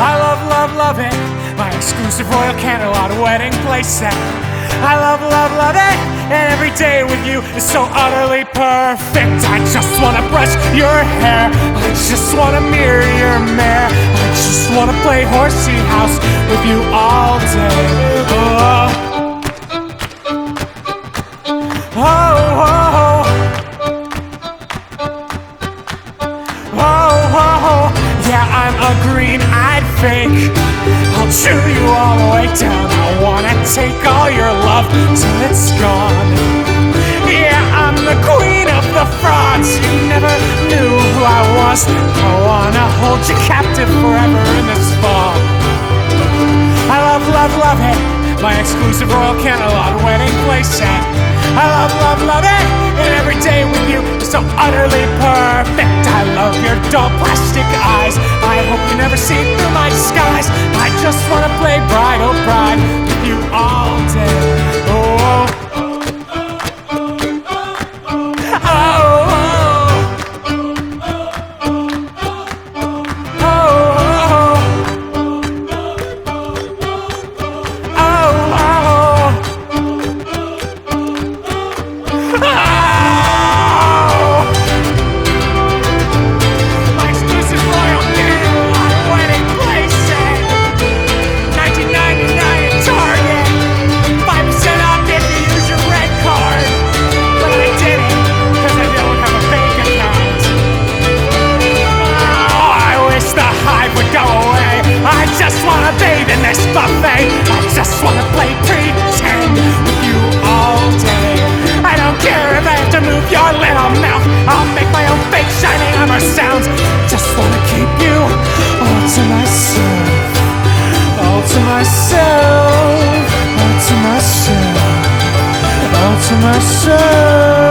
I love, love, love it. My exclusive Royal Canterlot wedding playset. I love, love, love it. And every day with you is so utterly perfect. I just wanna brush your hair. I just wanna mirror your mare. I just wanna play horsey house with you all day. Oh, oh, oh, oh, oh, oh. Yeah, I'm a green-eyed fake. I'll chew you all the way down. I wanna take all your love till it's gone. Yeah, I'm the queen of the frauds. You never knew who I was. I wanna hold you captive forever in this fog. I love, love, love it. My exclusive Royal Canterlot wedding playset. I love, love, love it. And every day with you is so utterly perfect. I love your dull plastic eyes. I hope you never see through my disguise. I just wanna play bride, oh bride, with you all day. Oh, oh, buffet. I just wanna play pretend with you all day. I don't care if I have to move your little mouth. I'll make my own fake shining armor sounds. Just wanna keep you all to myself. All to myself. All to myself. All to myself.